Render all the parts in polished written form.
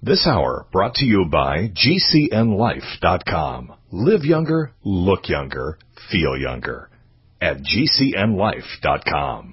This hour brought to you by GCNLife.com. Live younger, look younger, feel younger. At GCNLife.com.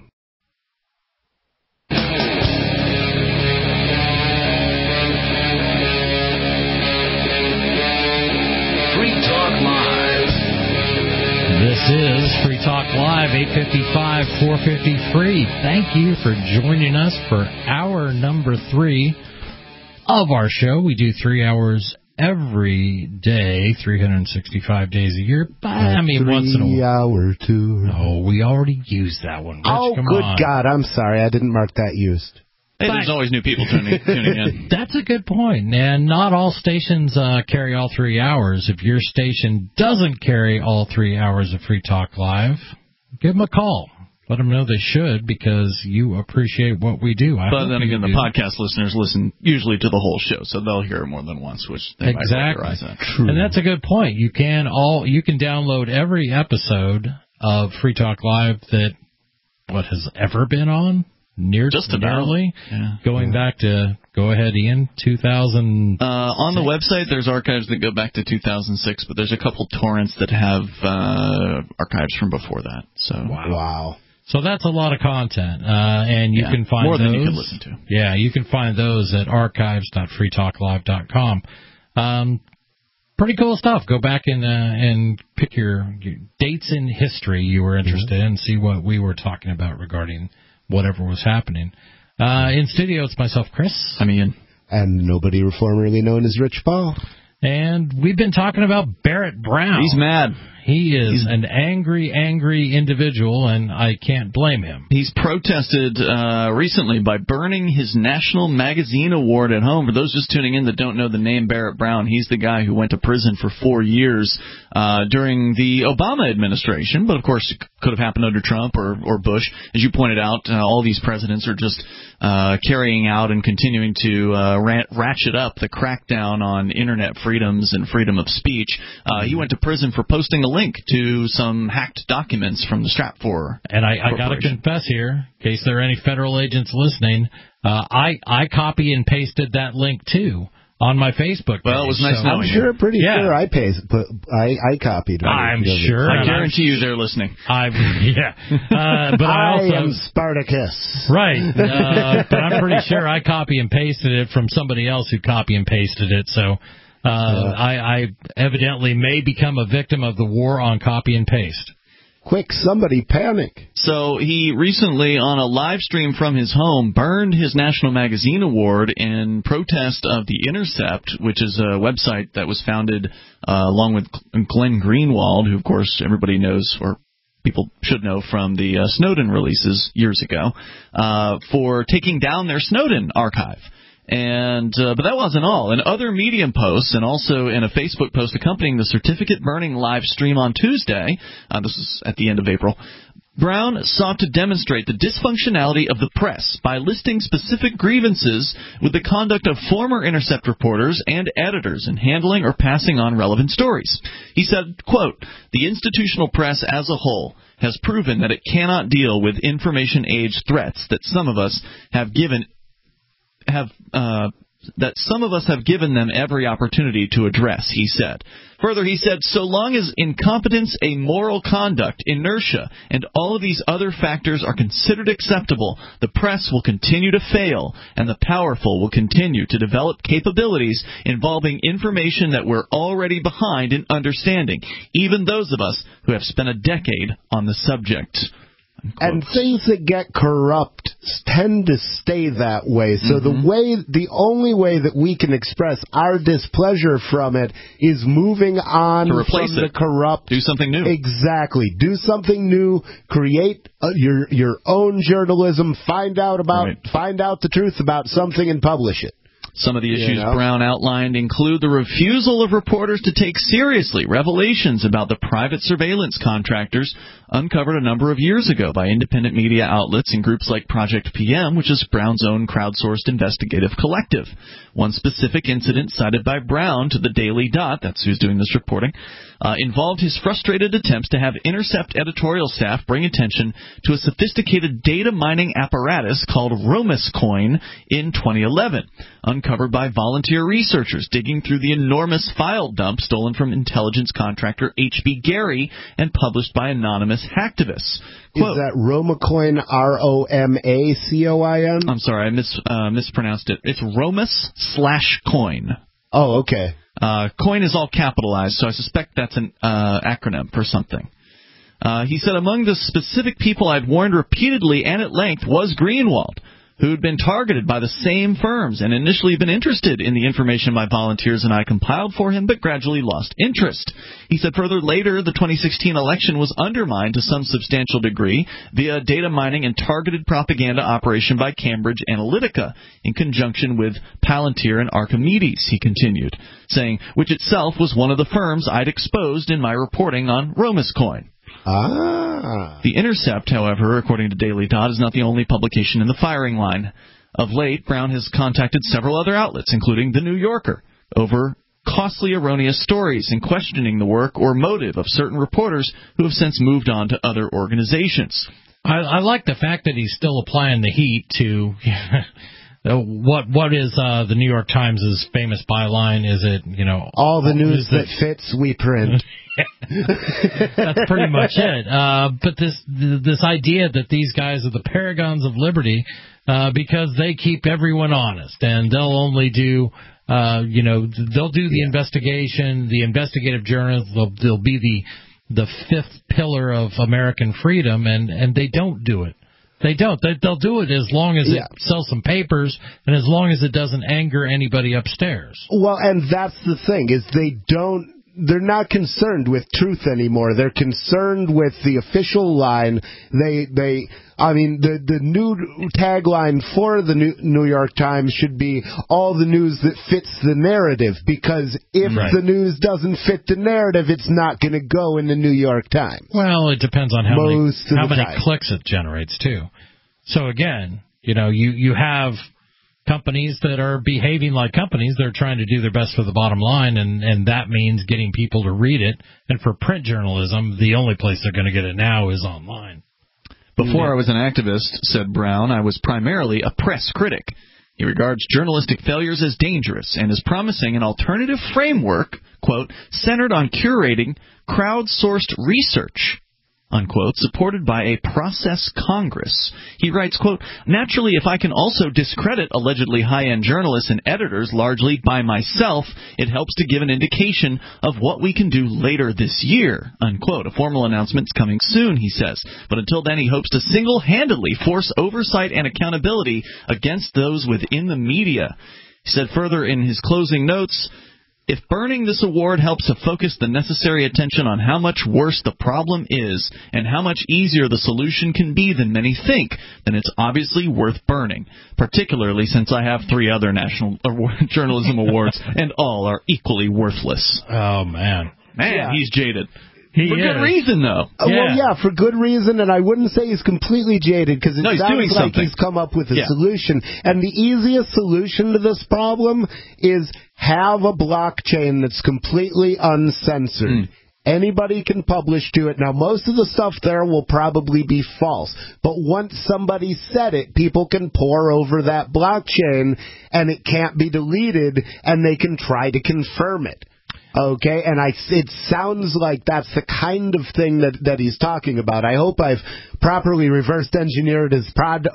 Free Talk Live. This is Free Talk Live, 855-450-FREE. Thank you for joining us for hour number 3 of our show. We do 3 hours every day, 365 days a year. I mean, once in a while. 3 hour tour. Oh, we already used that one. Rich, oh, come good on. God. I'm sorry. I didn't mark that used. Hey, there's always new people tuning in. That's a good point. And not all stations carry all 3 hours. If your station doesn't carry all 3 hours of Free Talk Live, give them a call. Let them know they should, because you appreciate what we do. But then again, the podcast listeners listen usually to the whole show, so they'll hear it more than once, which they might recognize that. True. And that's a good point. You can download every episode of Free Talk Live that has ever been on. Nearly. Yeah. Going back to, go ahead, Ian, 2000. On the website, there's archives that go back to 2006, but there's a couple torrents that have archives from before that. So Wow. So that's a lot of content, and you can find more those. than you can listen to. Yeah, you can find those at archives.freetalklive.com. Pretty cool stuff. Go back and pick your dates in history you were interested in and see what we were talking about regarding whatever was happening. In studio, it's myself, Chris. I'm Ian. And nobody formerly known as Rich Paul. And we've been talking about Barrett Brown. He's mad. He is an angry individual, and I can't blame him. He's protested recently by burning his National Magazine Award at home. For those just tuning in that don't know the name Barrett Brown, he's the guy who went to prison for 4 years during the Obama administration, but of course it could have happened under Trump or Bush. As you pointed out, all these presidents are just carrying out and continuing to ratchet up the crackdown on internet freedoms and freedom of speech. He went to prison for posting a link to some hacked documents from the Stratfor. And I got to confess here, in case there are any federal agents listening, I copy and pasted that link too on my Facebook page. Well, it was nice knowing you. I'm sure I copied it. I'm sure. I guarantee you they're listening. But I am Spartacus. Right. But I'm pretty sure I copy and pasted it from somebody else who copy and pasted it. So I evidently may become a victim of the war on copy and paste. Quick, somebody panic. So he recently, on a live stream from his home, burned his National Magazine Award in protest of The Intercept, which is a website that was founded along with Glenn Greenwald, who, of course, everybody knows, or people should know from the Snowden releases years ago, for taking down their Snowden archive. But that wasn't all. In other Medium posts and also in a Facebook post accompanying the certificate burning live stream on Tuesday, this was at the end of April, Brown sought to demonstrate the dysfunctionality of the press by listing specific grievances with the conduct of former Intercept reporters and editors in handling or passing on relevant stories. He said, quote, "The institutional press as a whole has proven that it cannot deal with information age threats that some of us have given them every opportunity to address," he said. Further, he said, "So long as incompetence, amoral conduct, inertia, and all of these other factors are considered acceptable, the press will continue to fail, and the powerful will continue to develop capabilities involving information that we're already behind in understanding, even those of us who have spent a decade on the subject." And things that get corrupt tend to stay that way. So the only way that we can express our displeasure from it is moving on to replace from the corrupt. Do something new. Exactly. Do something new. Create your own journalism. Find out the truth about something and publish it. Some of the issues Brown outlined include the refusal of reporters to take seriously revelations about the private surveillance contractors uncovered a number of years ago by independent media outlets and groups like Project PM, which is Brown's own crowdsourced investigative collective. One specific incident cited by Brown to the Daily Dot, that's who's doing this reporting, involved his frustrated attempts to have Intercept editorial staff bring attention to a sophisticated data mining apparatus called Romus Coin in 2011. uncovered by volunteer researchers digging through the enormous file dump stolen from intelligence contractor H.B. Gary and published by anonymous hacktivists. Quote, is that Romacoin, Romacoin? I'm sorry, I mispronounced it. It's Romus/coin. Oh, okay. Coin is all capitalized, so I suspect that's an acronym for something. He said, among the specific people I'd warned repeatedly and at length was Greenwald, who had been targeted by the same firms and initially been interested in the information my volunteers and I compiled for him, but gradually lost interest. He said further, later, the 2016 election was undermined to some substantial degree via data mining and targeted propaganda operation by Cambridge Analytica in conjunction with Palantir and Archimedes, he continued, saying, which itself was one of the firms I'd exposed in my reporting on Romuscoin. The Intercept, however, according to Daily Dot, is not the only publication in the firing line. Of late, Brown has contacted several other outlets, including The New Yorker, over costly erroneous stories and questioning the work or motive of certain reporters who have since moved on to other organizations. I like the fact that he's still applying the heat to what is the New York Times' famous byline? Is it, all the news that fits we print. That's pretty much it. But this idea that these guys are the paragons of liberty because they keep everyone honest, and they'll only do, they'll do the investigation, the investigative journalism. They'll be the fifth pillar of American freedom, and they don't do it. They don't. They'll do it as long as it sells some papers and as long as it doesn't anger anybody upstairs. Well, and that's the thing, is they're not concerned with truth anymore. They're concerned with the official line. The new tagline for the New York Times should be all the news that fits the narrative, because if the news doesn't fit the narrative, it's not going to go in the New York Times. Well, it depends on how many clicks it generates, too. So, again, you have companies that are behaving like companies. They're trying to do their best for the bottom line, and that means getting people to read it. And for print journalism, the only place they're going to get it now is online. Before I was an activist, said Brown, I was primarily a press critic. He regards journalistic failures as dangerous and is promising an alternative framework, quote, centered on curating crowdsourced research, unquote, supported by a process Congress. He writes, quote, naturally, if I can also discredit allegedly high-end journalists and editors largely by myself, it helps to give an indication of what we can do later this year, unquote. A formal announcement's coming soon, he says. But until then, he hopes to single-handedly force oversight and accountability against those within the media. He said further in his closing notes, if burning this award helps to focus the necessary attention on how much worse the problem is and how much easier the solution can be than many think, then it's obviously worth burning, particularly since I have 3 other National Journalism Awards, and all are equally worthless. Oh, man. He's jaded. For good reason, though. Well, for good reason, and I wouldn't say he's completely jaded, because it sounds like he's come up with a solution. And the easiest solution to this problem is have a blockchain that's completely uncensored. Anybody can publish to it. Now, most of the stuff there will probably be false, but once somebody said it, people can pore over that blockchain, and it can't be deleted, and they can try to confirm it. Okay, and it sounds like that's the kind of thing that he's talking about. I hope I've properly reverse engineered his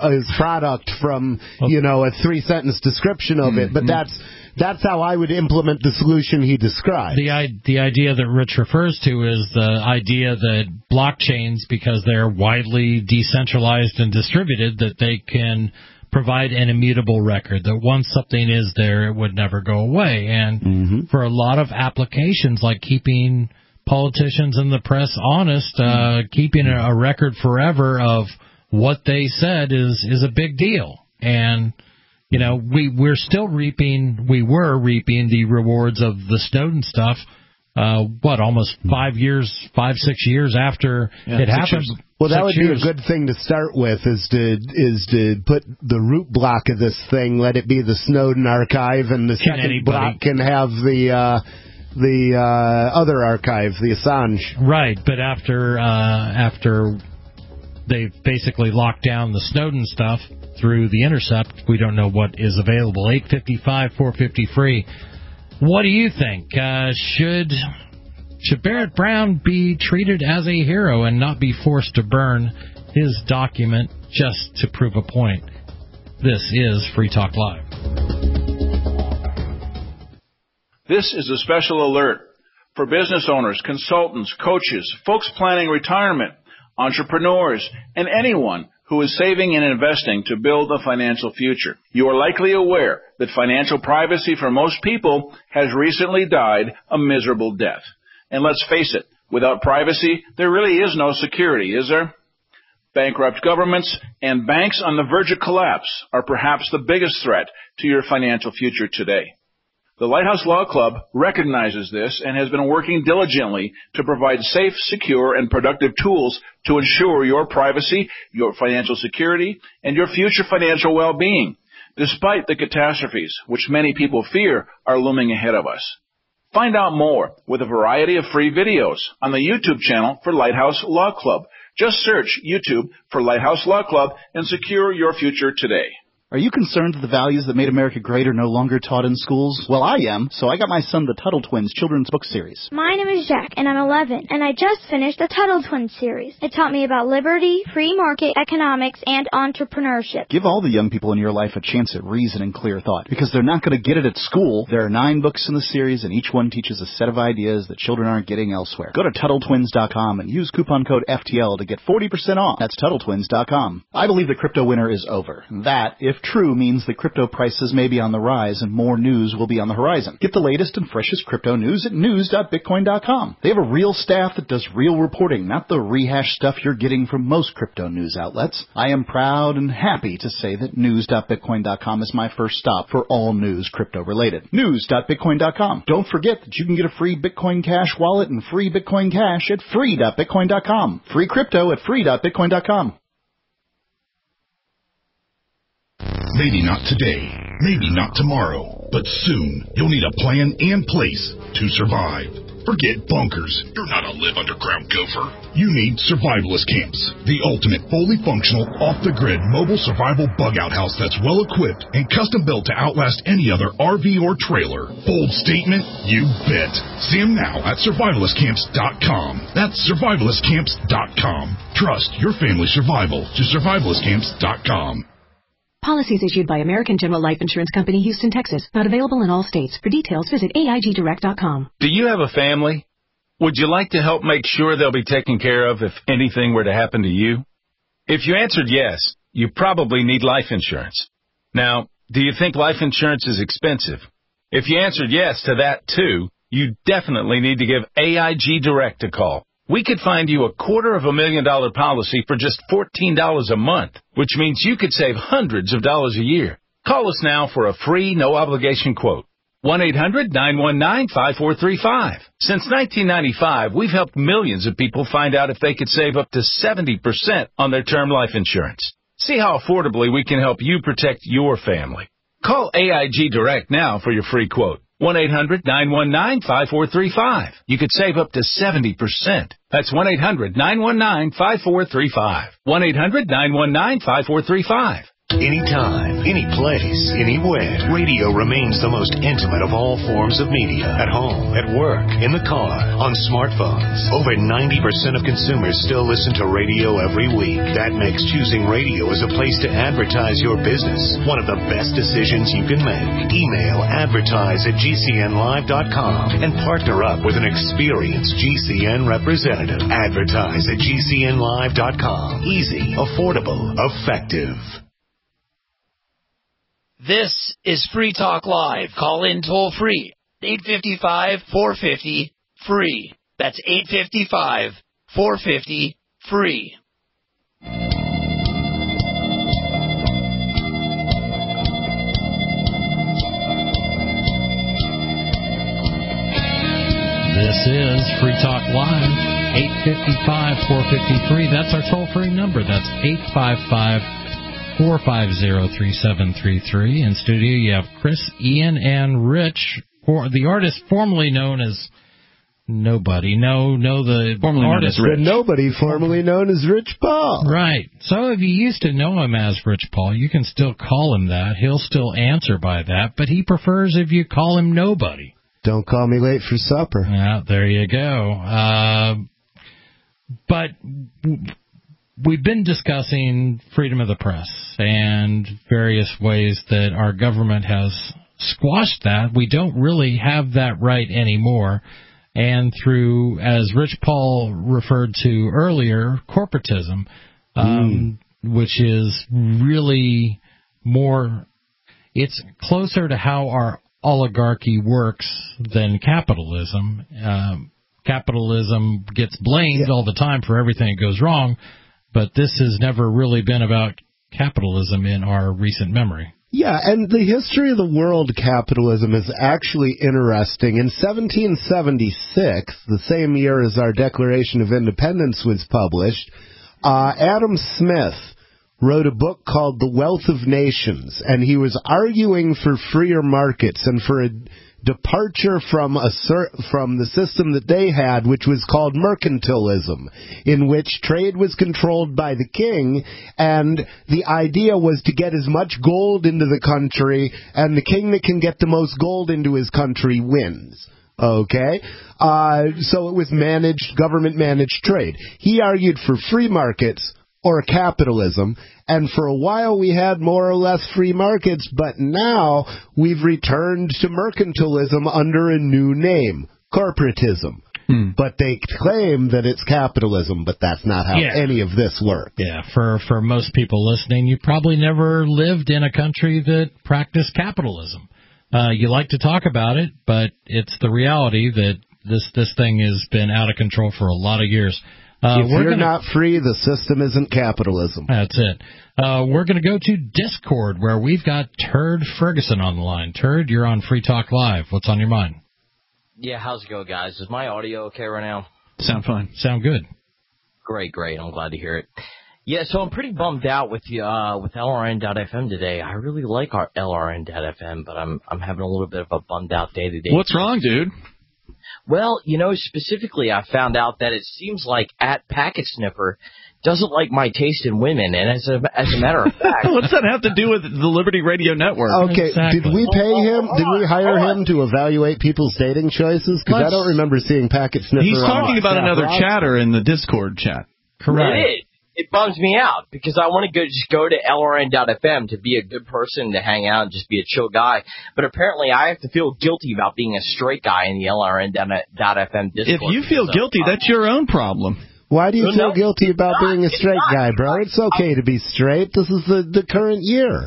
product from, a 3-sentence description of it, but that's how I would implement the solution he described. The idea that Rich refers to is the idea that blockchains, because they're widely decentralized and distributed, that they can provide an immutable record, that once something is there, it would never go away. And for a lot of applications, like keeping politicians and the press honest, keeping a record forever of what they said is a big deal. And, we were reaping the rewards of the Snowden stuff, almost 5, 6 years after it happened. Well, that would be a good thing to start with, is to put the root block of this thing, let it be the Snowden archive, and the second block can have the other archive, the Assange. Right, but after they basically locked down the Snowden stuff, through The Intercept. We don't know what is available. 855-450-FREE. What do you think? Should Barrett Brown be treated as a hero and not be forced to burn his document just to prove a point? This is Free Talk Live. This is a special alert for business owners, consultants, coaches, folks planning retirement, entrepreneurs, and anyone who is saving and investing to build a financial future. You are likely aware that financial privacy for most people has recently died a miserable death. And let's face it, without privacy, there really is no security, is there? Bankrupt governments and banks on the verge of collapse are perhaps the biggest threat to your financial future today. The Lighthouse Law Club recognizes this and has been working diligently to provide safe, secure, and productive tools to ensure your privacy, your financial security, and your future financial well-being, despite the catastrophes which many people fear are looming ahead of us. Find out more with a variety of free videos on the YouTube channel for Lighthouse Law Club. Just search YouTube for Lighthouse Law Club and secure your future today. Are you concerned that the values that made America great are no longer taught in schools? Well, I am, so I got my son the Tuttle Twins children's book series. My name is Jack, and I'm 11, and I just finished the Tuttle Twins series. It taught me about liberty, free market economics, and entrepreneurship. Give all the young people in your life a chance at reason and clear thought, because they're not going to get it at school. There are 9 books in the series, and each one teaches a set of ideas that children aren't getting elsewhere. Go to TuttleTwins.com and use coupon code FTL to get 40% off. That's TuttleTwins.com. I believe the crypto winter is over. That, if true, means that crypto prices may be on the rise and more news will be on the horizon. Get the latest and freshest crypto news at news.bitcoin.com. They have a real staff that does real reporting, not the rehash stuff you're getting from most crypto news outlets. I am proud and happy to say that news.bitcoin.com is my first stop for all news crypto related. News.bitcoin.com. Don't forget that you can get a free Bitcoin Cash wallet and free Bitcoin Cash at free.bitcoin.com. Free crypto at free.bitcoin.com. Maybe not today, maybe not tomorrow, but soon you'll need a plan and place to survive. Forget bunkers. You're not a live underground gopher. You need survivalist camps, the ultimate fully functional, off-the-grid mobile survival bug-out house that's well-equipped and custom-built to outlast any other RV or trailer. Bold statement? You bet. See them now at survivalistcamps.com. That's survivalistcamps.com. Trust your family's survival to survivalistcamps.com. Policies issued by American General Life Insurance Company, Houston, Texas. Not available in all states. For details, visit AIGdirect.com. Do you have a family? Would you like to help make sure they'll be taken care of if anything were to happen to you? If you answered yes, you probably need life insurance. Now, do you think life insurance is expensive? If you answered yes to that too, you definitely need to give AIG Direct a call. We could find you a $250,000 policy for just $14 a month, which means you could save hundreds of dollars a year. Call us now for a free, no-obligation quote. 1-800-919-5435. Since 1995, we've helped millions of people find out if they could save up to 70% on their term life insurance. See how affordably we can help you protect your family. Call AIG Direct now for your free quote. 1-800-919-5435. You could save up to 70%. That's 1-800-919-5435. 1-800-919-5435. Anytime, any place, anywhere. Radio remains the most intimate of all forms of media. At home, at work, in the car, on smartphones. Over 90% of consumers still listen to radio every week. That makes choosing radio as a place to advertise your business one of the best decisions you can make. Email advertise@gcnlive.com and partner up with an experienced GCN representative. Advertise at gcnlive.com. Easy, affordable, effective. This is Free Talk Live. Call in toll free. 855-450-FREE. That's 855-450-FREE. This is Free Talk Live. 855-450-FREE. That's our toll-free number. That's 855-450-3733. In studio, you have Chris, Ian, and Rich, the artist formerly known as Nobody. No, the formerly artist. The nobody formerly known as Rich Paul. Right. So if you used to know him as Rich Paul, you can still call him that. He'll still answer by that, but he prefers if you call him nobody. Don't call me late for supper. Yeah, there you go. But we've been discussing freedom of the press and various ways that our government has squashed that. We don't really have that right anymore. And through, as Rich Paul referred to earlier, corporatism, which is really more, it's closer to how our oligarchy works than capitalism. Capitalism gets blamed all the time for everything that goes wrong, but this has never really been about capitalism in our recent memory. Yeah, and the history of the world capitalism is actually interesting. In 1776, the same year as our Declaration of Independence was published, Adam Smith wrote a book called The Wealth of Nations, and he was arguing for freer markets and for a departure from the system that they had, which was called mercantilism, in which trade was controlled by the king, and the idea was to get as much gold into the country, and the king that can get the most gold into his country wins. Okay? So it was government-managed trade. He argued for free markets or capitalism, and for a while we had more or less free markets, but now we've returned to mercantilism under a new name, corporatism. But they claim that it's capitalism, but that's not how any of this works. Yeah, for most people listening, you probably never lived in a country that practiced capitalism. You like to talk about it, but it's the reality that this thing has been out of control for a lot of years. If you're not free, the system isn't capitalism. That's it. We're going to go to Discord, where we've got Turd Ferguson on the line. Turd, you're on Free Talk Live. What's on your mind? Yeah, how's it go, guys? Is my audio okay right now? Sound fine. Sound good. Great. I'm glad to hear it. Yeah, so I'm pretty bummed out with LRN.FM today. I really like our LRN.FM, but I'm having a little bit of a bummed out day today. What's wrong, dude? Well, specifically I found out that it seems like @PacketSniffer doesn't like my taste in women, and as a matter of fact... What's that have to do with the Liberty Radio Network? Okay, exactly. Did we pay him? Did we hire him to evaluate people's dating choices? Because I don't remember seeing PacketSniffer. He's talking about another chatter in the Discord chat. Correct. It bums me out because I want to go to LRN.FM to be a good person, to hang out and just be a chill guy. But apparently I have to feel guilty about being a straight guy in the LRN.FM Discord. If you feel guilty, that's your own problem. Why do you feel guilty about being a straight guy, bro? It's okay to be straight. This is the current year.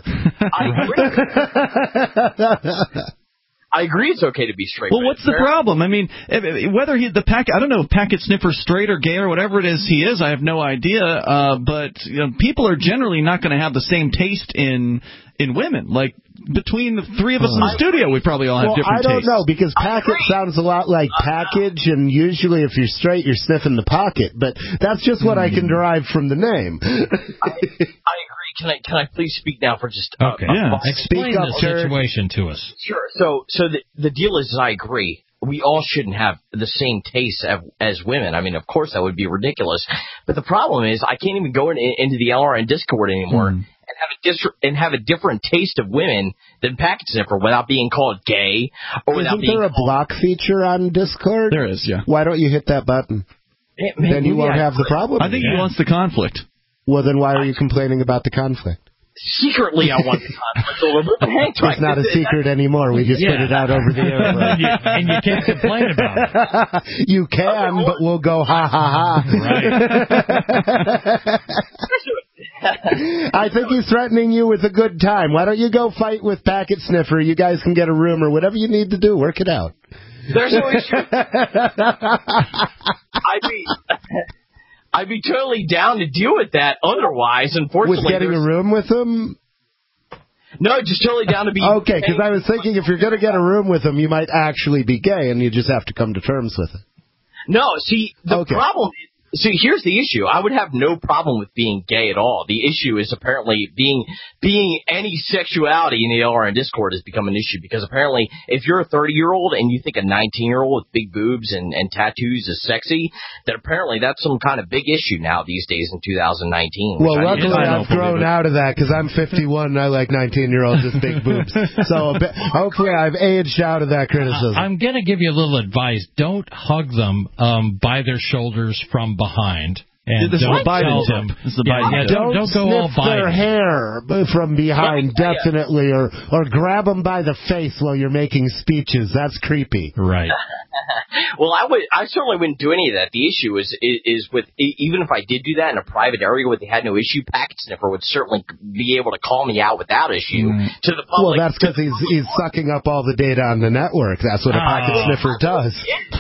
I agree it's okay to be straight. Well, what's the problem? I mean, whether I don't know if PacketSniffer's straight or gay or whatever it is he is, I have no idea. But people are generally not going to have the same taste in women. Like, between the three of us in the studio, we probably all have different tastes. I don't know, because packet sounds a lot like package, and usually if you're straight, you're sniffing the pocket. But that's just what I can derive from the name. I agree. Can I please speak now for just explain the situation to us? Sure. So the deal is, I agree. We all shouldn't have the same taste as women. I mean, of course, that would be ridiculous. But the problem is, I can't even go into the LRN Discord anymore and have a different taste of women than PacketSniffer without being called gay or without being. Isn't there a block feature on Discord? There is, yeah. Why don't you hit that button? Then you won't have the problem. I think he wants the conflict. Well, then why are you complaining about the conflict? Secretly, I want the conflict. It's not a secret anymore. We just put it out over the air. And you can't complain about it. You can, but we'll go ha ha ha. Right. I think he's threatening you with a good time. Why don't you go fight with PacketSniffer? You guys can get a room or whatever you need to do. Work it out. There's no issue. I'd be totally down to deal with that. Otherwise, unfortunately, with getting a room with him. No, just totally down to be. Okay, because I was thinking if you're going to get a room with him, you might actually be gay, and you just have to come to terms with it. No, see, the problem is, See, here's the issue. I would have no problem with being gay at all. The issue is apparently being any sexuality in the LRN Discord has become an issue, because apparently if you're a 30-year-old and you think a 19-year-old with big boobs and tattoos is sexy, then apparently that's some kind of big issue now these days in 2019. Well, luckily I've grown out of that, because I'm 51 and I like 19-year-olds with big boobs. So hopefully I've aged out of that criticism. I'm going to give you a little advice. Don't hug them by their shoulders from behind. And this don't tell them. Don't go all sniff their hair from behind, definitely, or grab them by the face while you're making speeches. That's creepy. Right. Well, I certainly wouldn't do any of that. The issue is with, even if I did do that in a private area where they had no issue, Packet Sniffer would certainly be able to call me out without issue to the public. Well, that's because he's sucking up all the data on the network. That's what a Packet Sniffer does.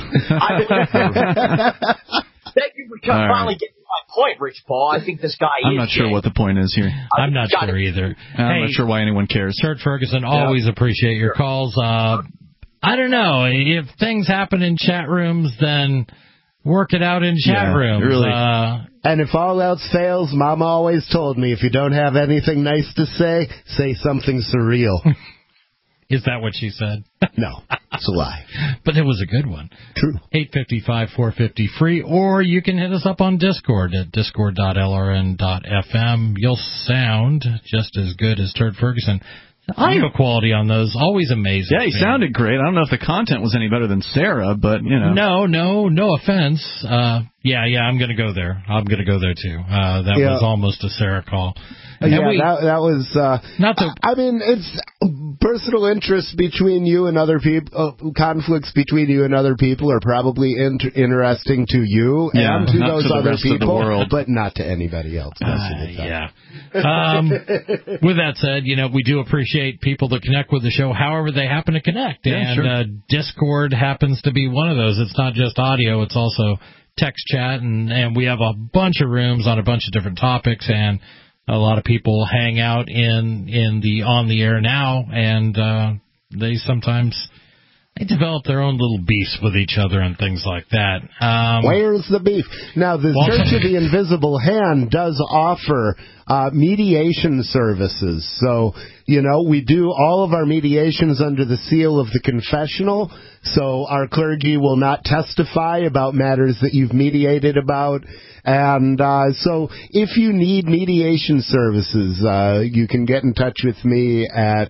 Thank you for finally getting my point, Rich Paul. I think this guy I'm not sure what the point is here. I'm not sure either. I'm not sure why anyone cares. Turd Ferguson, always appreciate your calls. I don't know. If things happen in chat rooms, then work it out in chat rooms. Really. And if all else fails, Mama always told me, if you don't have anything nice to say something surreal. Is that what she said? No, it's a lie. But it was a good one. True. 855-450-FREE, or you can hit us up on Discord at discord.lrn.fm. You'll sound just as good as Turd Ferguson. The audio quality on those, always amazing. Yeah, he sounded great. I don't know if the content was any better than Sarah, but, you know. No offense. Yeah, I'm going to go there. I'm going to go there, too. That was almost a Sarah call. That was... I mean, it's personal interests between you and other people, conflicts between you and other people are probably interesting to you and to those other people, but not to anybody else. Yeah. With that said, we do appreciate people that connect with the show however they happen to connect. Yeah, and Discord happens to be one of those. It's not just audio, it's also text chat, and we have a bunch of rooms on a bunch of different topics, and a lot of people hang out in the On the Air Now, and they sometimes develop their own little beefs with each other and things like that. Where's the beef? Now, the Church of the Invisible Hand does offer mediation services. So, we do all of our mediations under the seal of the confessional. So our clergy will not testify about matters that you've mediated about. And so if you need mediation services, you can get in touch with me at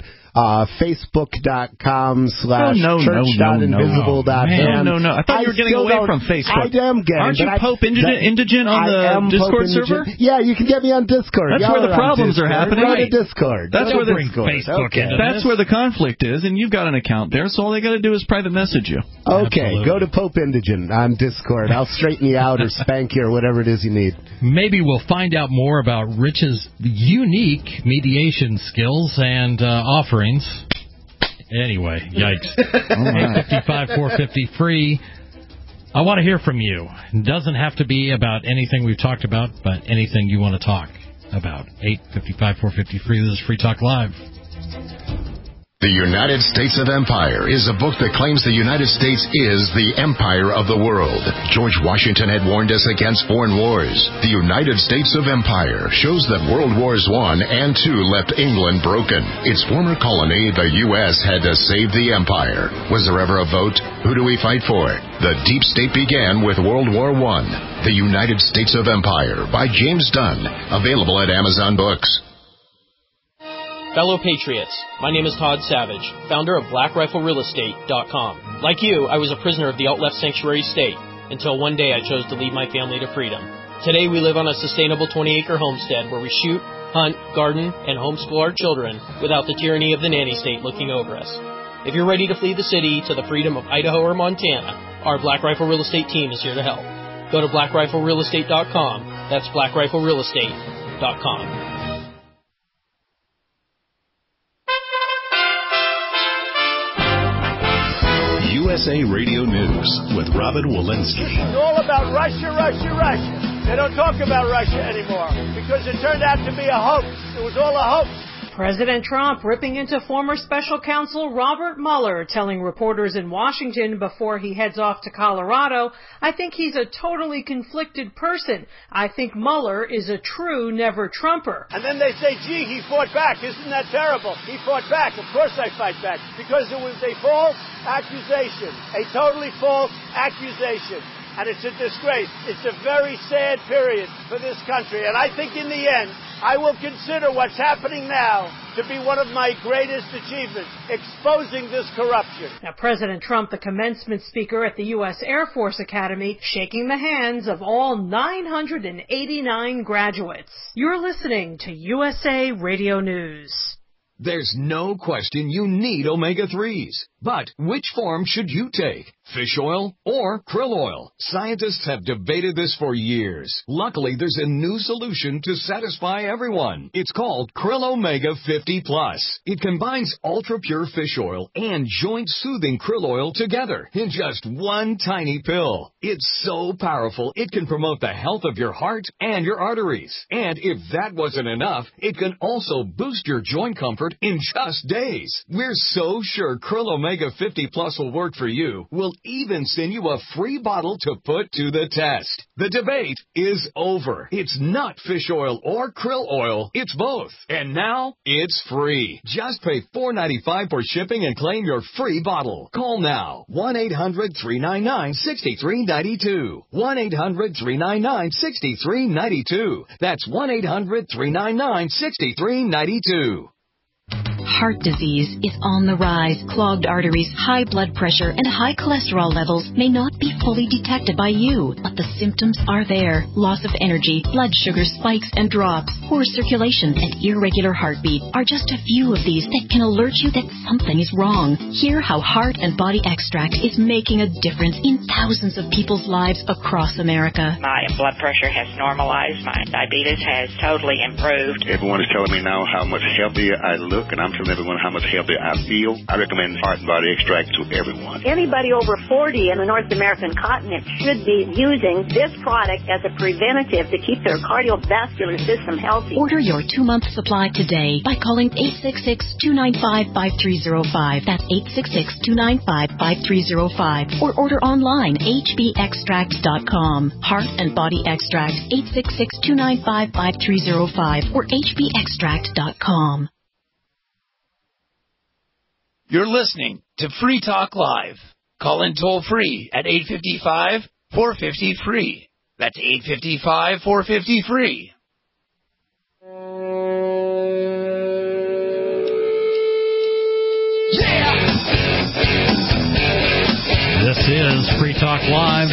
facebook.com/church.invisible.hand. No. I thought you were getting away from Facebook. I am getting. Aren't you Pope Indigent on the Discord server? Yeah, you can get me on Discord. That's where the problems are happening. Go to Discord. That's where the conflict is, and you've got an account there, so all they got to do is private message you. Okay, go to Pope Indigent on Discord. I'll straighten you out or spank you or whatever it is you need. Maybe we'll find out more about Rich's unique mediation skills and offerings. Anyway, yikes. 855-450-FREE. I want to hear from you. It doesn't have to be about anything we've talked about, but anything you want to talk about. 855-450-FREE. This is Free Talk Live. The United States of Empire is a book that claims the United States is the empire of the world. George Washington had warned us against foreign wars. The United States of Empire shows that World Wars I and II left England broken. Its former colony, the U.S., had to save the empire. Was there ever a vote? Who do we fight for? The deep state began with World War I. The United States of Empire by James Dunn. Available at Amazon Books. Fellow Patriots, my name is Todd Savage, founder of BlackRifleRealEstate.com. Like you, I was a prisoner of the alt-left sanctuary state, until one day I chose to lead my family to freedom. Today we live on a sustainable 20-acre homestead where we shoot, hunt, garden, and homeschool our children without the tyranny of the nanny state looking over us. If you're ready to flee the city to the freedom of Idaho or Montana, our Black Rifle Real Estate team is here to help. Go to BlackRifleRealEstate.com. That's BlackRifleRealEstate.com. USA Radio News with Robin Walensky. It's all about Russia. They don't talk about Russia anymore because it turned out to be a hoax. It was all a hoax. President Trump ripping into former special counsel Robert Mueller, telling reporters in Washington before he heads off to Colorado, "I think he's a totally conflicted person. I think Mueller is a true never-Trumper." And then they say, gee, he fought back. Isn't that terrible? He fought back. Of course I fight back. Because it was a false accusation. A totally false accusation. And it's a disgrace. It's a very sad period for this country. And I think in the end, I will consider what's happening now to be one of my greatest achievements, exposing this corruption. Now, President Trump, the commencement speaker at the U.S. Air Force Academy, shaking the hands of all 989 graduates. You're listening to USA Radio News. There's no question you need omega-3s. But which form should you take? Fish oil or krill oil? Scientists have debated this for years. Luckily, there's a new solution to satisfy everyone. It's called Krill Omega 50 Plus. It combines ultra-pure fish oil and joint-soothing krill oil together in just one tiny pill. It's so powerful, it can promote the health of your heart and your arteries. And if that wasn't enough, it can also boost your joint comfort in just days. We're so sure Krill Omega 50 Plus will work for you. We'll even send you a free bottle to put to the test. The debate is over. It's not fish oil or krill oil. It's both. And now it's free. Just pay $4.95 for shipping and claim your free bottle. Call now. 1-800-399-6392. 1-800-399-6392. That's 1-800-399-6392. Heart disease is on the rise. Clogged arteries, high blood pressure, and high cholesterol levels may not be fully detected by you, but the symptoms are there. Loss of energy, blood sugar spikes and drops, poor circulation, and irregular heartbeat are just a few of these that can alert you that something is wrong. Hear how Heart and Body Extract is making a difference in thousands of people's lives across America. My blood pressure has normalized. My diabetes has totally improved. Everyone is telling me now how much healthier I look, and I'm telling everyone how much healthier I feel. I recommend Heart and Body Extract to everyone. Anybody over 40 in the North American continent should be using this product as a preventative to keep their cardiovascular system healthy. Order your 2-month supply today by calling 866-295-5305. That's 866-295-5305. Or order online, hbextract.com. Heart and Body Extract, 866-295-5305 or hbextract.com. You're listening to Free Talk Live. Call in toll free at 855-450-FREE. That's 855-450-FREE. Yeah! This is Free Talk Live,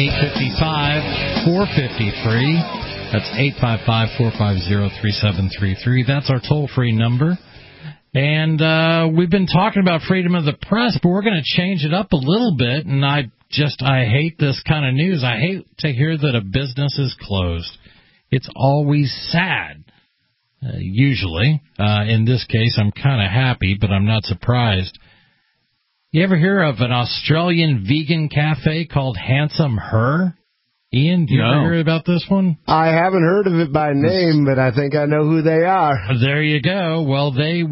855-450-FREE. That's 855-450-3733. That's our toll-free number. And we've been talking about freedom of the press, but we're going to change it up a little bit. And I hate this kind of news. I hate to hear that a business is closed. It's always sad, usually. In this case, I'm kind of happy, but I'm not surprised. You ever hear of an Australian vegan cafe called Handsome Her? Ian, do you ever hear about this one? I haven't heard of it by name, but I think I know who they are. There you go. Well, they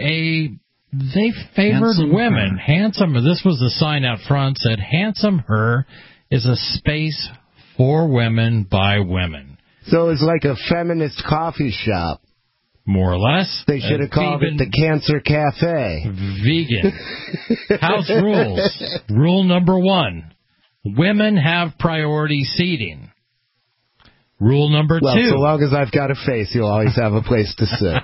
favored women. Handsome, this was the sign out front, said, Handsome Her is a space for women by women. So it's like a feminist coffee shop. More or less. They should have called it the Cancer Cafe. Vegan. House rules. Rule number 1. Women have priority seating. Rule number 2. Well, so long as I've got a face, you'll always have a place to sit.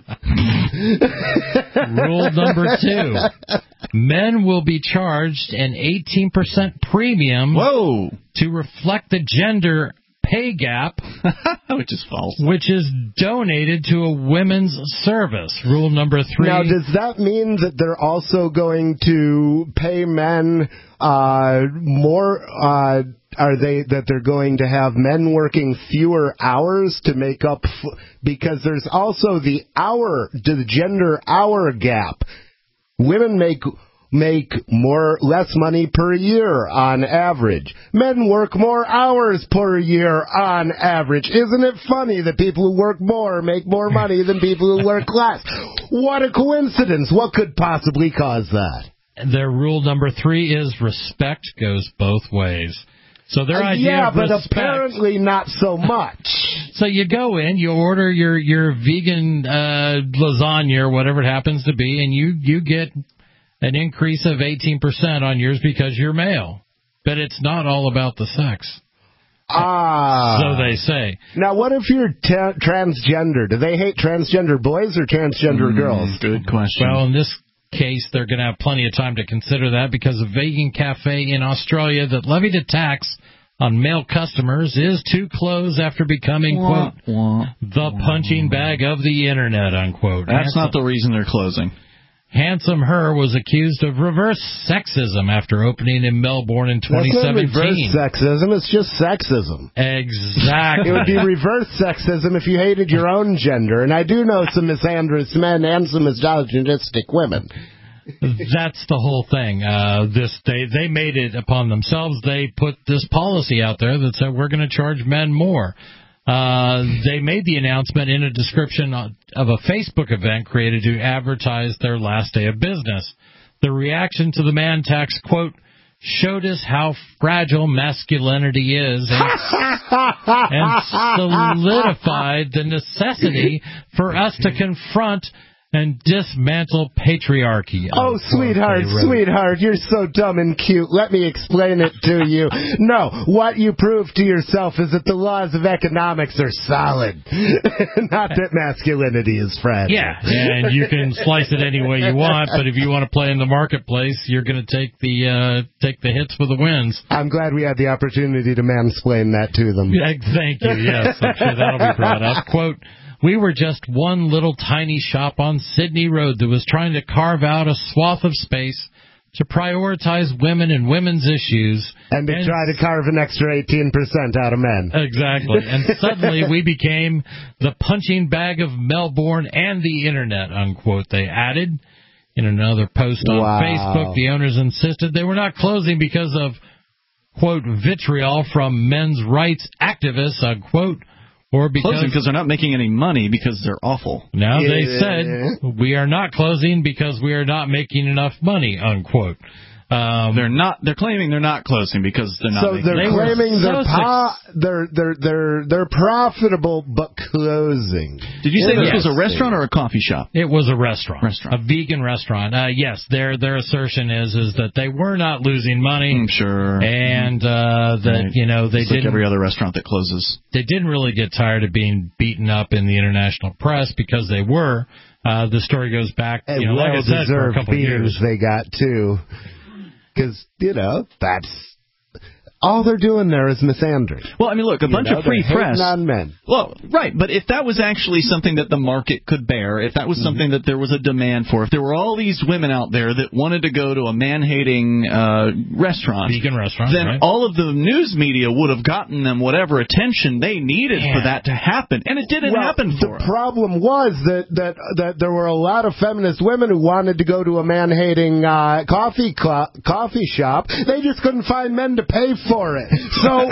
Rule number 2. Men will be charged an 18% premium to reflect the gender pay gap, which is false, which is donated to a women's service. Rule number 3. Now, does that mean that they're also going to pay men more? That they're going to have men working fewer hours to make up? Because there's also the gender hour gap. Women make make less money per year on average. Men work more hours per year on average. Isn't it funny that people who work more make more money than people who work less? What a coincidence. What could possibly cause that? Their rule number 3 is respect goes both ways. So their idea of respect, but apparently not so much. So you go in, you order your vegan lasagna or whatever it happens to be, and you get an increase of 18% on yours because you're male. But it's not all about the sex. So they say. Now, what if you're transgender? Do they hate transgender boys or transgender girls? Good question. Well, in this case, they're going to have plenty of time to consider that because a vegan cafe in Australia that levied a tax on male customers is to close after becoming, quote, the punching bag of the internet, unquote. That's not the reason they're closing. Handsome Her was accused of reverse sexism after opening in Melbourne in 2017. That's not reverse sexism, it's just sexism. Exactly. It would be reverse sexism if you hated your own gender, and I do know some misandrous men and some misogynistic women. That's the whole thing. They made it upon themselves. They put this policy out there that said we're going to charge men more. They made the announcement in a description of a Facebook event created to advertise their last day of business. The reaction to the man tax, quote, showed us how fragile masculinity is and solidified the necessity for us to confront and dismantle patriarchy. Oh, sweetheart, you're so dumb and cute. Let me explain it to you. No, what you prove to yourself is that the laws of economics are solid, not that masculinity is fragile. Yeah, and you can slice it any way you want, but if you want to play in the marketplace, you're going to take the hits for the wins. I'm glad we had the opportunity to mansplain that to them. Thank you, yes, I'm sure that'll be brought up. Quote, we were just one little tiny shop on Sydney Road that was trying to carve out a swath of space to prioritize women and women's issues. And to try to carve an extra 18% out of men. Exactly. And suddenly we became the punching bag of Melbourne and the Internet, unquote, they added. In another post on Facebook, the owners insisted they were not closing because of, quote, vitriol from men's rights activists, unquote, or because they're not making any money because they're awful. Now they said we are not closing because we are not making enough money, unquote. They're claiming they're not closing because they're not. So they're claiming they're profitable but closing. Did you say this was a restaurant or a coffee shop? It was a restaurant. A vegan restaurant. Yes, their assertion is that they were not losing money. I'm sure. And that they didn't. Like every other restaurant that closes. They didn't really get tired of being beaten up in the international press because they were. The story goes back, like I said, for a couple of years. They got too. Because, that's all they're doing there is misandering. Well, I mean, look, a bunch of free press. Non-men. Well, right, but if that was actually something that the market could bear, if that was something that there was a demand for, if there were all these women out there that wanted to go to a man-hating restaurant, vegan restaurant, then all of the news media would have gotten them whatever attention they needed for that to happen, and it didn't happen for them. The problem was that there were a lot of feminist women who wanted to go to a man-hating coffee shop. They just couldn't find men to pay for it. So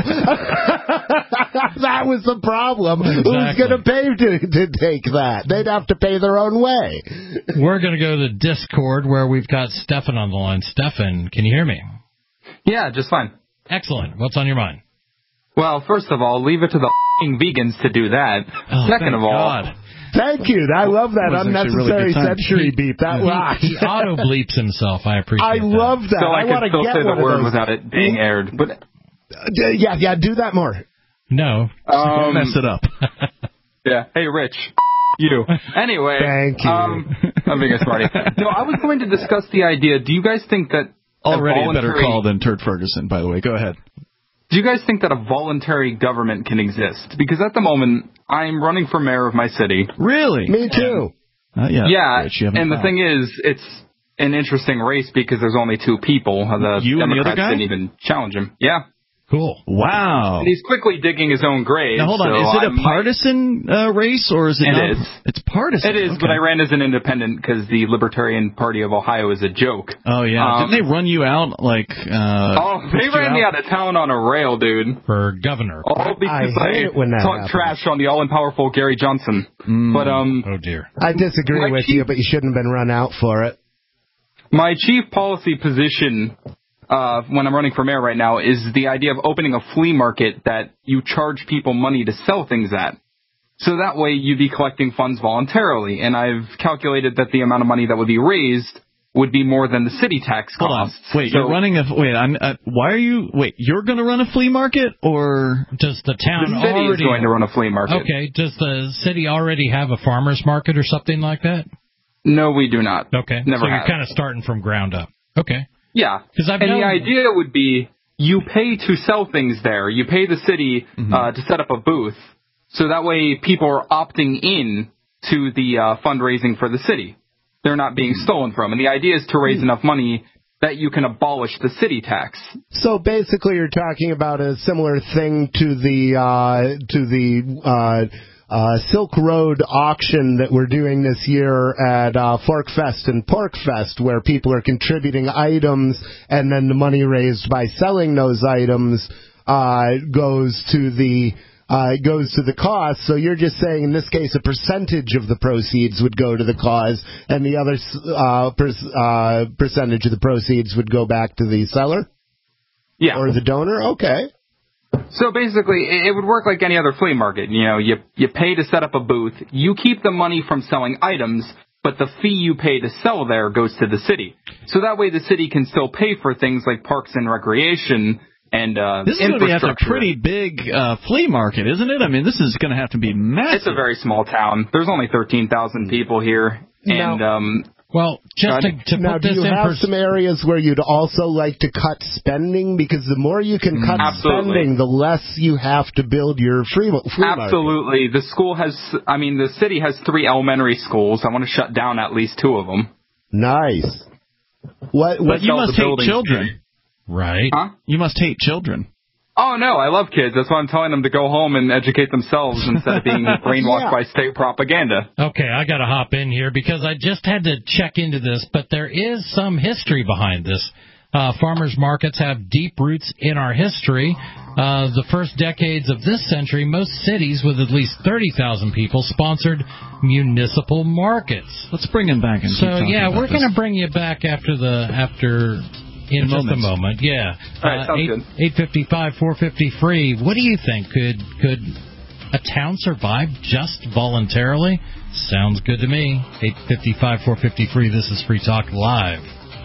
that was the problem. Exactly. Who's going to pay to take that? They'd have to pay their own way. We're going to go to Discord where we've got Stefan on the line. Stefan, can you hear me? Yeah, just fine. Excellent. What's on your mind? Well, first of all, leave it to the vegans to do that. Second of all... Thank you. I love that unnecessary century beep. That rocked. He auto bleeps himself. I appreciate that. I love that. So I can still say the word without it being aired. But yeah, do that more. No. Mess it up. Yeah. Hey, Rich. You. Anyway. Thank you. I'm being a smarty. No, I was going to discuss the idea. Do you guys think that already a better call than Turd Ferguson, by the way. Go ahead. Do you guys think that a voluntary government can exist? Because at the moment, I'm running for mayor of my city. Really? Me too. Yeah, Rich, and the thing is, it's an interesting race because there's only two people. The you Democrats and the other guy? didn't even challenge him. Yeah. Cool. Wow. And he's quickly digging his own grave. Now, hold on. Is it a partisan race, or is it not? It is. It's partisan. It is, okay. But I ran as an independent because the Libertarian Party of Ohio is a joke. Oh, yeah. Didn't they run you out, like... they ran me out of town on a rail, dude. For governor. All because I talked trash on the all-powerful Gary Johnson. But, oh, dear. I disagree with you, but you shouldn't have been run out for it. My chief policy position... when I'm running for mayor right now, is the idea of opening a flea market that you charge people money to sell things at. So that way you'd be collecting funds voluntarily, and I've calculated that the amount of money that would be raised would be more than the city tax costs. Hold on. Wait, you're running why are you... Wait, you're going to run a flea market, or... Does the town the city already... is going to run a flea market. Okay, does the city already have a farmer's market or something like that? No, we do not. Okay, Never so you're have. kind of starting from ground up. Okay. Yeah, and the idea would be you pay to sell things there. You pay the city to set up a booth, so that way people are opting in to the fundraising for the city. They're not being stolen from. And the idea is to raise enough money that you can abolish the city tax. So basically you're talking about a similar thing to the Silk Road auction that we're doing this year at Fork Fest and Pork Fest, where people are contributing items, and then the money raised by selling those items goes to the cause. So you're just saying, in this case, a percentage of the proceeds would go to the cause, and the other percentage of the proceeds would go back to the seller? Yeah. Or the donor? Okay. So basically, it would work like any other flea market. You know, you pay to set up a booth, you keep the money from selling items, but the fee you pay to sell there goes to the city. So that way the city can still pay for things like parks and recreation and this is going to have a pretty big flea market, isn't it? I mean, this is going to have to be massive. It's a very small town. There's only 13,000 people here, and well, just to now, put this do you in have some areas where you'd also like to cut spending? Because the more you can cut spending, the less you have to build your free market. Absolutely. The city has 3 elementary schools. I want to shut down at least 2 of them. Nice. But you must hate children. Right. Huh? You must hate children. Oh, no, I love kids. That's why I'm telling them to go home and educate themselves instead of being brainwashed by state propaganda. Okay, I got to hop in here because I just had to check into this, but there is some history behind this. Farmers markets have deep roots in our history. The first decades of this century, most cities with at least 30,000 people sponsored municipal markets. Let's bring him back. So, yeah, we're going to bring you back in just a moment. Yeah. All right, sounds good. 855-450 free. What do you think? Could a town survive just voluntarily? Sounds good to me. 855-450 free. This is Free Talk Live.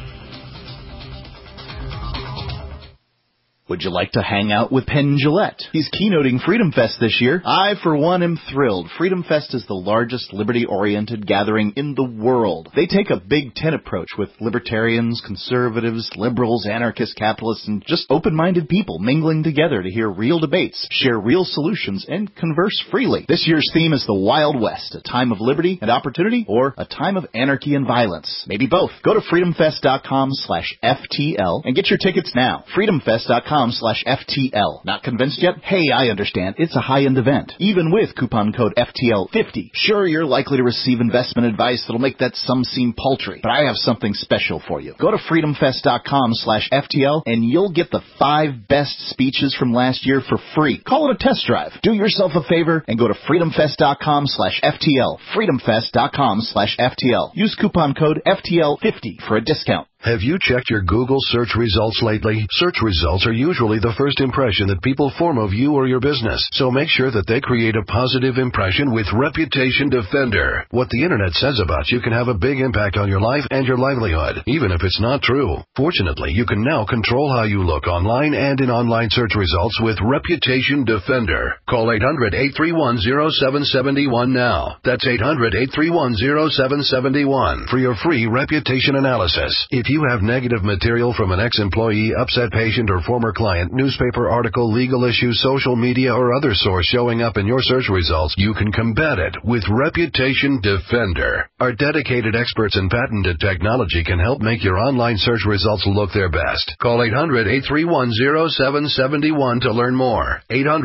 Would you like to hang out with Penn Jillette? He's keynoting Freedom Fest this year. I, for one, am thrilled. Freedom Fest is the largest liberty-oriented gathering in the world. They take a Big Tent approach with libertarians, conservatives, liberals, anarchists, capitalists, and just open-minded people mingling together to hear real debates, share real solutions, and converse freely. This year's theme is the Wild West, a time of liberty and opportunity, or a time of anarchy and violence. Maybe both. Go to freedomfest.com/FTL and get your tickets now. freedomfest.com/FTL. Not convinced yet? Hey, I understand. It's a high-end event. Even with coupon code FTL50. Sure, you're likely to receive investment advice that'll make that sum seem paltry, but I have something special for you. Go to freedomfest.com/FTL and you'll get the 5 best speeches from last year for free. Call it a test drive. Do yourself a favor and go to freedomfest.com/FTL. freedomfest.com/FTL. Use coupon code FTL50 for a discount. Have you checked your Google search results lately? Search results are usually the first impression that people form of you or your business. So make sure that they create a positive impression with Reputation Defender. What the internet says about you can have a big impact on your life and your livelihood, even if it's not true. Fortunately, you can now control how you look online and in online search results with Reputation Defender. Call 800-831-0771 now. That's 800-831-0771 for your free reputation analysis. If If you have negative material from an ex-employee, upset patient, or former client, newspaper article, legal issue, social media, or other source showing up in your search results, you can combat it with Reputation Defender. Our dedicated experts in patented technology can help make your online search results look their best. Call 800-831-0771 to learn more.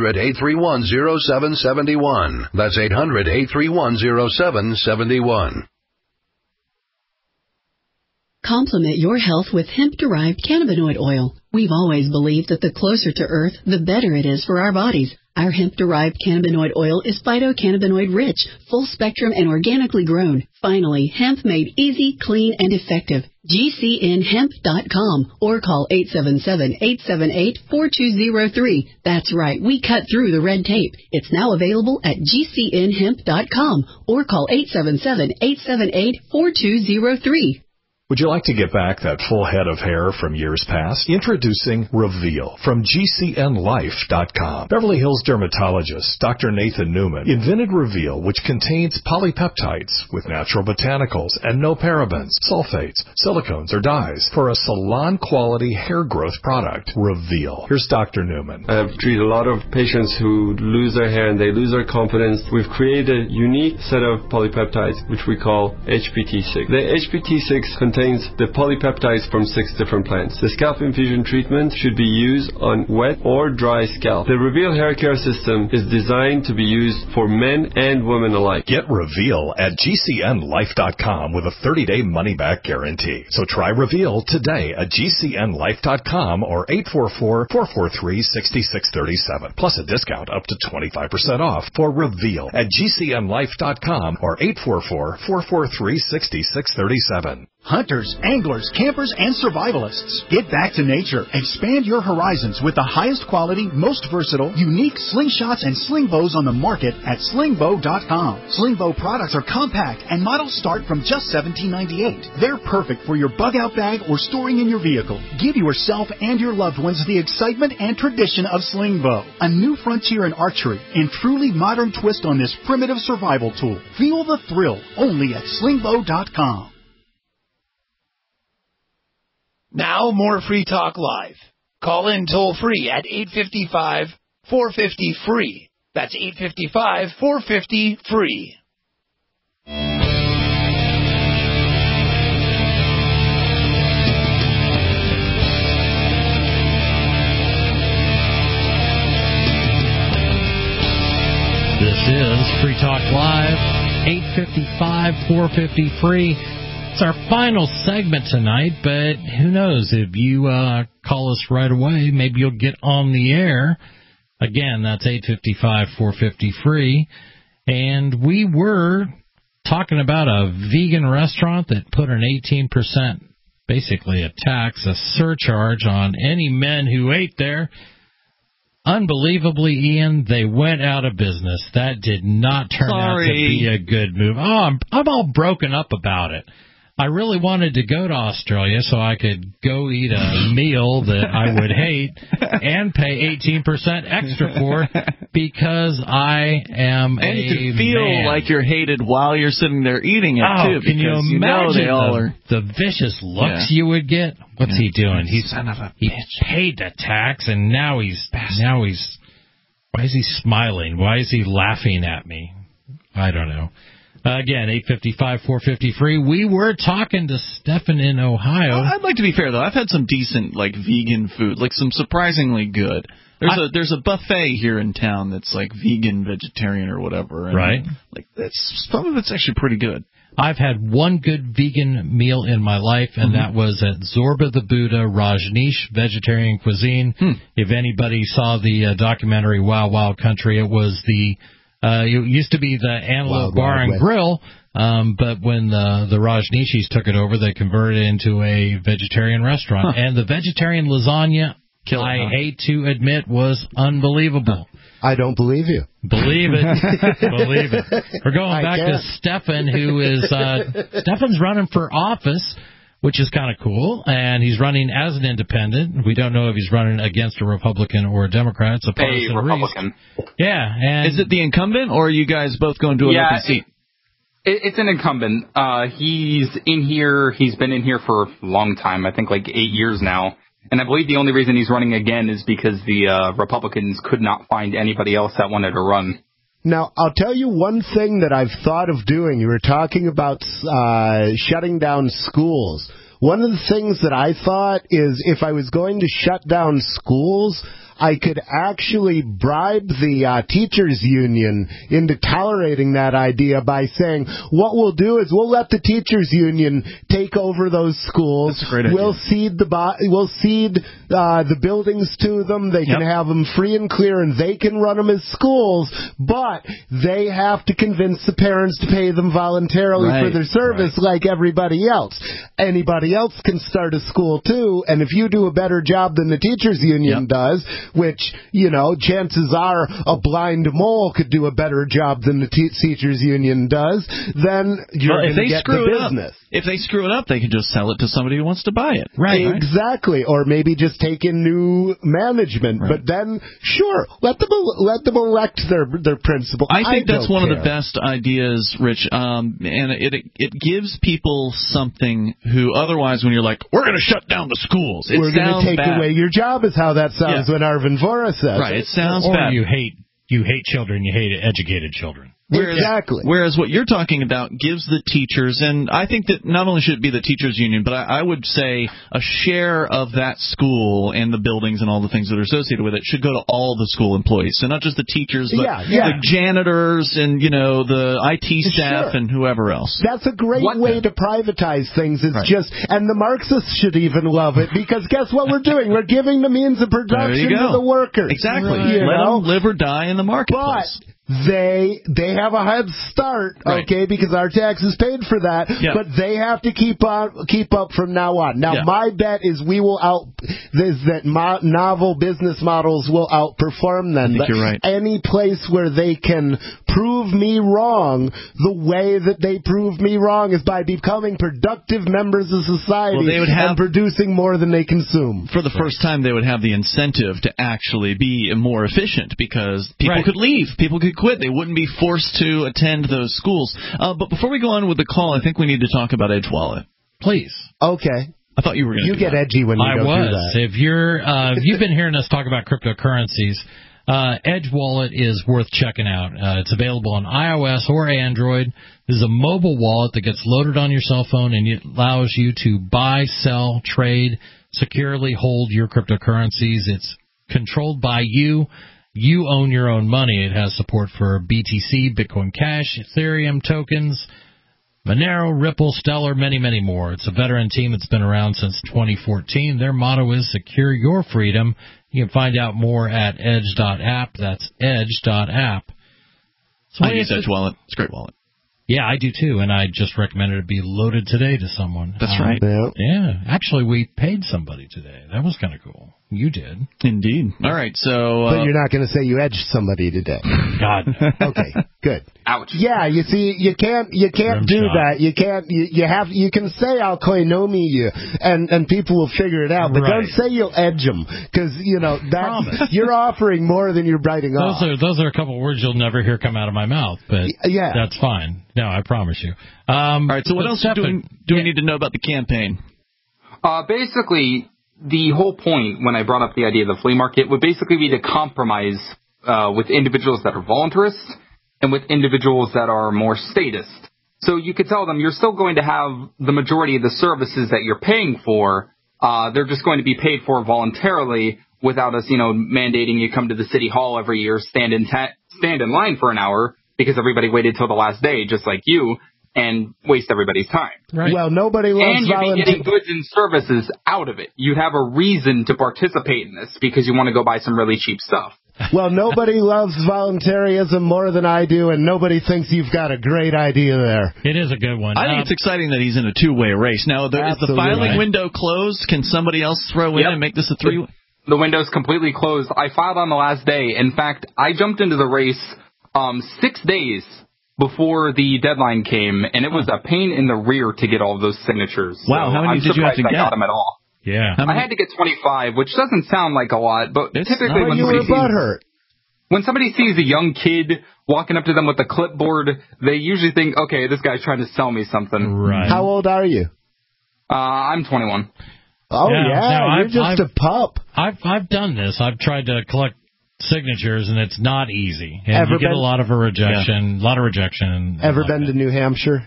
800-831-0771. That's 800-831-0771. Complement your health with hemp-derived cannabinoid oil. We've always believed that the closer to Earth, the better it is for our bodies. Our hemp-derived cannabinoid oil is phytocannabinoid-rich, full-spectrum, and organically grown. Finally, hemp made easy, clean, and effective. GCNhemp.com or call 877-878-4203. That's right, we cut through the red tape. It's now available at GCNhemp.com or call 877-878-4203. Would you like to get back that full head of hair from years past? Introducing Reveal from GCNlife.com. Beverly Hills dermatologist Dr. Nathan Newman invented Reveal, which contains polypeptides with natural botanicals and no parabens, sulfates, silicones, or dyes for a salon-quality hair growth product. Reveal. Here's Dr. Newman. I've treated a lot of patients who lose their hair and they lose their confidence. We've created a unique set of polypeptides, which we call HPT6. The HPT6 contains the polypeptides from 6 different plants. The scalp infusion treatment should be used on wet or dry scalp. The Reveal hair care system is designed to be used for men and women alike. Get Reveal at GCNlife.com with a 30-day money-back guarantee. So try Reveal today at GCNlife.com or 844-443-6637. Plus a discount up to 25% off for Reveal at GCNlife.com or 844-443-6637. Hunters, anglers, campers, and survivalists. Get back to nature. Expand your horizons with the highest quality, most versatile, unique slingshots and sling bows on the market at slingbow.com. Sling bow products are compact and models start from just $17.98. They're perfect for your bug-out bag or storing in your vehicle. Give yourself and your loved ones the excitement and tradition of sling bow. A new frontier in archery and truly modern twist on this primitive survival tool. Feel the thrill only at slingbow.com. Now more Free Talk Live. Call in toll-free at 855-450-FREE. That's 855-450-FREE. This is Free Talk Live, 855-450-FREE. It's our final segment tonight, but who knows, if you call us right away, maybe you'll get on the air. Again, that's 855-450-FREE. And we were talking about a vegan restaurant that put an 18%, basically a tax, a surcharge on any men who ate there. Unbelievably, Ian, they went out of business. That did not turn out to be a good move. Oh, I'm all broken up about it. I really wanted to go to Australia so I could go eat a meal that I would hate and pay 18% extra for because I am and you can feel like you're hated while you're sitting there eating it, too. Can you imagine they all are... the vicious looks you would get? What's he doing? Son of a bitch. He paid the tax, and now he's... Why is he smiling? Why is he laughing at me? I don't know. Again, 855-450-FREE. We were talking to Stefan in Ohio. I'd like to be fair, though. I've had some decent, vegan food, some surprisingly good. There's a buffet here in town that's, vegan, vegetarian, or whatever. And, right. Some of it's actually pretty good. I've had one good vegan meal in my life, and that was at Zorba the Buddha Rajneesh Vegetarian Cuisine. If anybody saw the documentary Wild Wild Country, it was the... it used to be the Antelope Bar and Grill, but when the Rajneeshis took it over, they converted it into a vegetarian restaurant. And the vegetarian lasagna, I hate to admit, was unbelievable. I don't believe you. Believe it. Believe it. We're going back to Stefan, who is... Stefan's running for office, which is kind of cool, and he's running as an independent. We don't know if he's running against a Republican or a Democrat. It's a partisan Republican. Yeah. And is it the incumbent, or are you guys both going to an open seat? It's an incumbent. He's in here. He's been in here for a long time. I think like 8 years now. And I believe the only reason he's running again is because the Republicans could not find anybody else that wanted to run. Now, I'll tell you one thing that I've thought of doing. You were talking about shutting down schools. One of the things that I thought is if I was going to shut down schools, I could actually bribe the teachers union into tolerating that idea by saying, what we'll do is we'll let the teachers union take over those schools. That's a great idea. We'll cede the buildings to them. They can have them free and clear, and they can run them as schools, but they have to convince the parents to pay them voluntarily for their service like everybody else. Anybody else can start a school, too, and if you do a better job than the teachers union does, which, you know, chances are a blind mole could do a better job than the teachers union does, then you're going to get the business. If they screw it up, they can just sell it to somebody who wants to buy it. Right. Exactly. Or maybe just take in new management. Right. But then, sure, let them elect their principal. I think that's one of the best ideas, Rich, and it gives people something who otherwise, when you're like, we're going to shut down the schools, we're going to take away your job, is how that sounds when Arvin Vohra says it. It sounds bad. Or you hate children, you hate educated children. Whereas what you're talking about gives the teachers, and I think that not only should it be the teachers union, but I would say a share of that school and the buildings and all the things that are associated with it should go to all the school employees. So not just the teachers, but the janitors and, you know, the IT staff and whoever else. That's a great way to privatize things. It's and the Marxists should even love it, because guess what we're doing? We're giving the means of production to the workers. Exactly. Let them live or die in the marketplace. But they have a head start, because our taxes paid for that, but they have to keep up from now on. Now, my bet is that novel business models will outperform them. I think you're right. Any place where they can prove me wrong, the way that they prove me wrong is by becoming productive members of society and producing more than they consume. For the first time, they would have the incentive to actually be more efficient, because people could leave. People could quit. They wouldn't be forced to attend those schools. But before we go on with the call, I think we need to talk about Edge Wallet. Please. Okay. I thought you were going to get edgy when you do that. If you've been hearing us talk about cryptocurrencies, Edge Wallet is worth checking out. It's available on iOS or Android. This is a mobile wallet that gets loaded on your cell phone, and it allows you to buy, sell, trade, securely hold your cryptocurrencies. It's controlled by you. You own your own money. It has support for BTC, Bitcoin Cash, Ethereum tokens, Monero, Ripple, Stellar, many, many more. It's a veteran team that's been around since 2014. Their motto is secure your freedom. You can find out more at edge.app. That's edge.app. I use Edge Wallet. It's a great wallet. Yeah, I do too, and I just recommended it be loaded today to someone. That's right. Yeah, actually, we paid somebody today. That was kind of cool. You did. Indeed. All right, so... But you're not going to say you edged somebody today. God. Okay, good. Ouch. Yeah, you see, you can't do that. You can't, you can say I'll koinomi you, and people will figure it out, but don't say you'll edge them, because, you know, you're offering more than you're biting off. Those are a couple of words you'll never hear come out of my mouth, but that's fine. No, I promise you. All right, so what else do we need to know about the campaign? Basically, the whole point when I brought up the idea of the flea market would basically be to compromise with individuals that are voluntarists and with individuals that are more statist. So you could tell them you're still going to have the majority of the services that you're paying for. They're just going to be paid for voluntarily without us, mandating you come to the city hall every year, stand in line for an hour because everybody waited till the last day, just like you, and waste everybody's time. Right. Well, nobody loves volunteers. And you'd be getting goods and services out of it. You'd have a reason to participate in this because you want to go buy some really cheap stuff. Well, nobody loves voluntarism more than I do, and nobody thinks you've got a great idea there. It is a good one. I think it's exciting that he's in a two-way race. Now, is the filing window closed? Can somebody else throw in and make this a three-way? The window's completely closed. I filed on the last day. In fact, I jumped into the race 6 days before the deadline came, and it was a pain in the rear to get all of those signatures. Wow, how many did you have to get? I got them at all. Yeah. I had to get 25, which doesn't sound like a lot, but typically when you were butthurt. when somebody sees a young kid walking up to them with a clipboard, they usually think, okay, this guy's trying to sell me something. Right. How old are you? I'm 21. Oh, yeah, you're just a pup. I've done this. I've tried to collect signatures, and it's not easy. And you get a lot of rejection. Ever been to New Hampshire?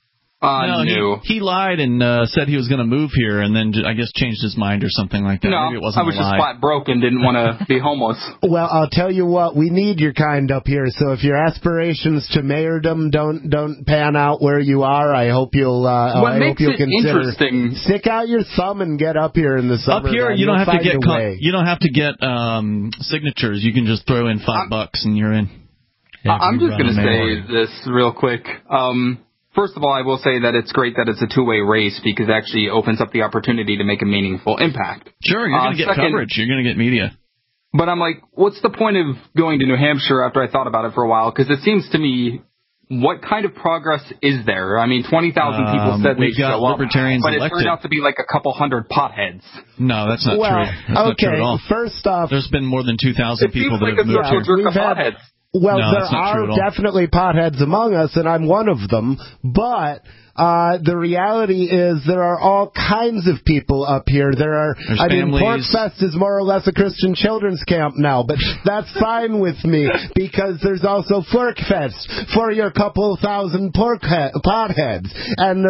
No, he lied and said he was going to move here, and then I guess changed his mind or something like that. No, Maybe it wasn't I was just flat broke and didn't want to be homeless. Well, I'll tell you what, we need your kind up here. So if your aspirations to mayordom don't pan out where you are, I hope you'll consider stick out your thumb and get up here in the summer. Up here, you don't have to get signatures. You can just throw in $5 and you're in. I'm just going to say this real quick. First of all, I will say that it's great that it's a two-way race because it actually opens up the opportunity to make a meaningful impact. Sure, you're going to get coverage. You're going to get media. But I'm like, what's the point of going to New Hampshire after I thought about it for a while? Because it seems to me, what kind of progress is there? I mean, 20,000 people said they show up, but it turned out to be like a couple hundred potheads. No, that's not true. That's not true at all. First off, there's been more than 2,000 people that have moved here. Well, there are definitely potheads among us, and I'm one of them, but the reality is there are all kinds of people up here. PorcFest is more or less a Christian children's camp now, but that's fine with me because there's also ForkFest for your couple thousand potheads, and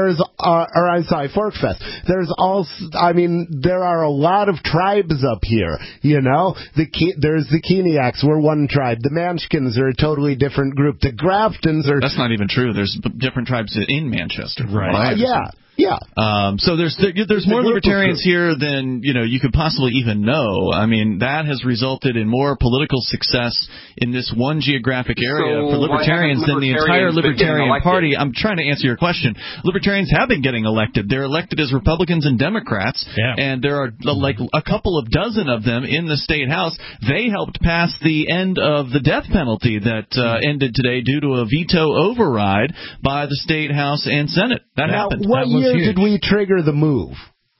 ForkFest. There's also, there are a lot of tribes up here, you know. There's the Keeniacs, we're one tribe. The Manchkins are a totally different group. The Graftons are... That's not even true. There's different tribes in Manchester. Right. Yeah. So there's more libertarians here than you could possibly even know. I mean, that has resulted in more political success in this one geographic area for libertarians than the entire Libertarian Party. I'm trying to answer your question. Libertarians have been getting elected. They're elected as Republicans and Democrats, and there are like a couple of dozen of them in the state house. They helped pass the end of the death penalty that ended today due to a veto override by the state house and Senate. That happened. What year did we trigger the move?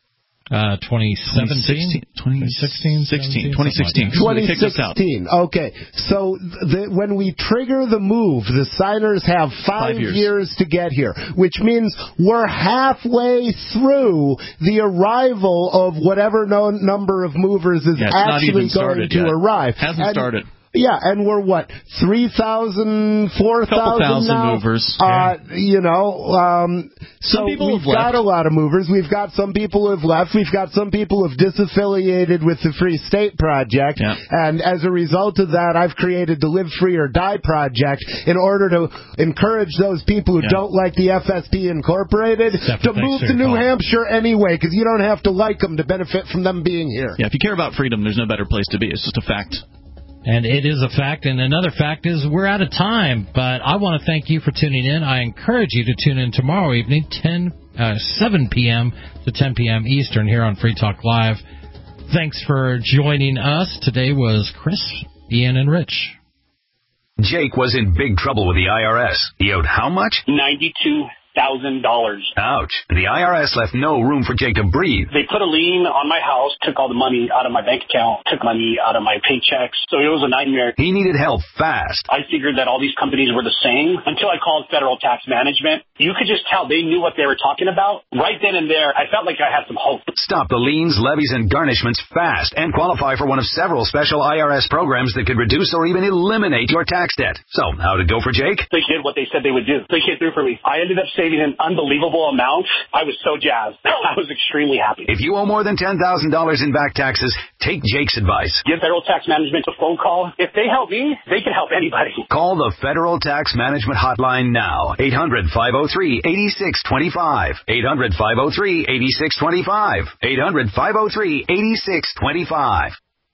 2017? 2016. 2016. Okay. So when we trigger the move, the signers have 5 years to get here, which means we're halfway through the arrival of whatever number of movers is actually going to arrive. Hasn't started. Yeah, and we're 3,000, 4,000 now? Movers. So we've got a lot of movers. We've got some people who have left. We've got some people who have disaffiliated with the Free State Project. Yeah. And as a result of that, I've created the Live Free or Die Project in order to encourage those people who don't like the FSP Incorporated to move to New Hampshire anyway, because you don't have to like them to benefit from them being here. Yeah, if you care about freedom, there's no better place to be. It's just a fact. And it is a fact. And another fact is we're out of time. But I want to thank you for tuning in. I encourage you to tune in tomorrow evening, 7 p.m. to 10 p.m. Eastern here on Free Talk Live. Thanks for joining us. Today was Chris, Ian, and Rich. Jake was in big trouble with the IRS. He owed how much? $92,000. Ouch. The IRS left no room for Jake to breathe. They put a lien on my house, took all the money out of my bank account, took money out of my paychecks. So it was a nightmare. He needed help fast. I figured that all these companies were the same until I called Federal Tax Management. You could just tell they knew what they were talking about. Right then and there, I felt like I had some hope. Stop the liens, levies, and garnishments fast and qualify for one of several special IRS programs that could reduce or even eliminate your tax debt. So, how'd it go for Jake? They did what they said they would do. They came through for me. I ended up saving an unbelievable amount. I was so jazzed. I was extremely happy. If you owe more than $10,000 in back taxes, take Jake's advice. Give Federal Tax Management a phone call. If they help me, they can help anybody. Call the Federal Tax Management Hotline now. 800-503-8625. 800-503-8625. 800-503-8625.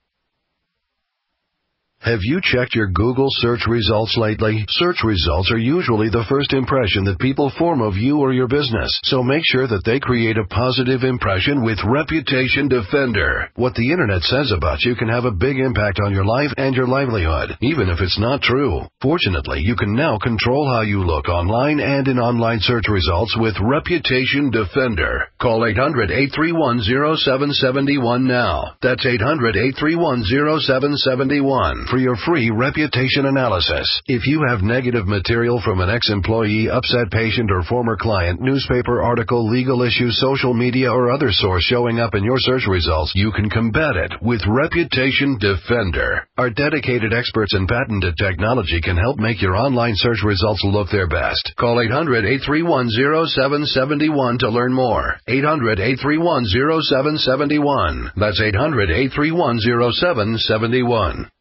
Have you checked your Google search results lately? Search results are usually the first impression that people form of you or your business. So make sure that they create a positive impression with Reputation Defender. What the internet says about you can have a big impact on your life and your livelihood, even if it's not true. Fortunately, you can now control how you look online and in online search results with Reputation Defender. Call 800-831-0771 now. That's 800-831-0771. for your free reputation analysis. If you have negative material from an ex-employee, upset patient, or former client, newspaper article, legal issue, social media, or other source showing up in your search results, you can combat it with Reputation Defender. Our dedicated experts and patented technology can help make your online search results look their best. Call 800-831-0771 to learn more. 800-831-0771. That's 800-831-0771.